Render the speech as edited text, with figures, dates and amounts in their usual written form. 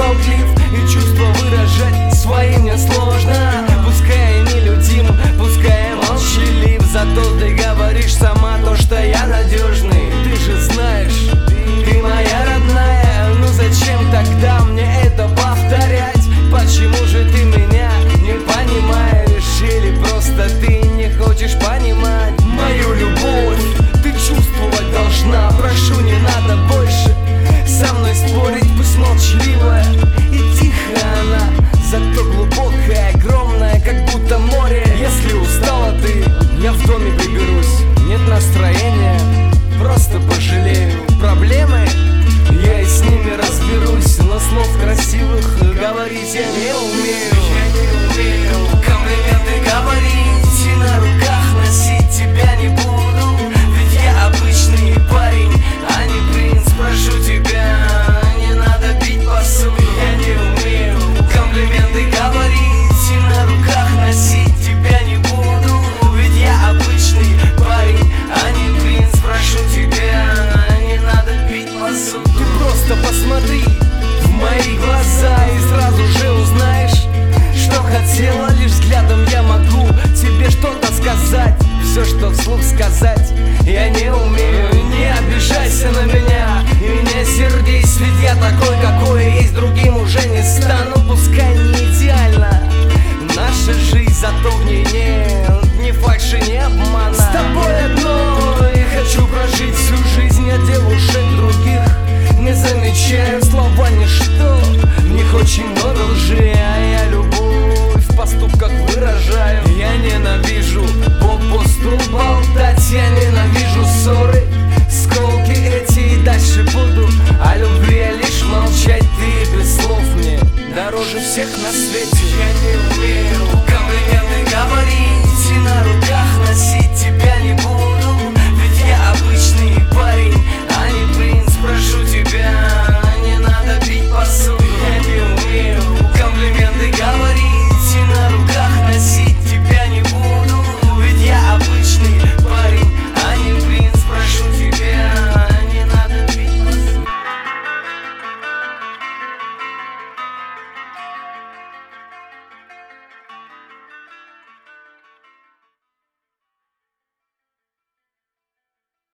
болтлив, и чувства выражать свои мне сложно. Пускай я нелюдим, пускай я молчалив, зато ты говоришь сама то, что я надежный. Ты же знаешь, ты моя родная, ну зачем тогда мне это повторять? Почему же ты меня не понимаешь? Или просто ты не хочешь понимать мою любовь? Ты чувствовать должна, прошу, не надо больше со мной спорить. Пусть молчаливая и тихая она, зато глубокая, огромная, как будто море. Если устала ты, я в доме приберусь. Нет настроения, просто пожалею. Проблемы, я и с ними разберусь, но слов красивых говорить я не умею. Комплименты говорить и на руках носить тебя не буду, ведь я обычный парень, а не принц. Прошу тебя, не надо бить посуду. Я не умею комплименты говорить и на руках носить тебя не буду, ведь я обычный парень, а не принц. Прошу тебя, не надо бить посуду. Ты просто посмотри в мои глаза и сразу же узнаешь, что хотела. Лишь взглядом я могу тебе что-то сказать. Все, что вслух сказать, я не умею. Не обижайся на меня и не сердись, ведь я такой, какой есть, другим уже не стану. Пускай не идеально наша жизнь, зато в ней нет ни фальши, ни обмана. С тобой одно и хочу прожить всю жизнь, а девушек других не замечаю. Слова ничто, в них очень много лжи, а я любовь в поступках выражаю. Я ненавижу попусту болтать, я ненавижу ссоры, сколки эти, и дальше буду о любви лишь молчать. Ты без слов мне дороже всех на свете. Я не умею комплименты говорить и на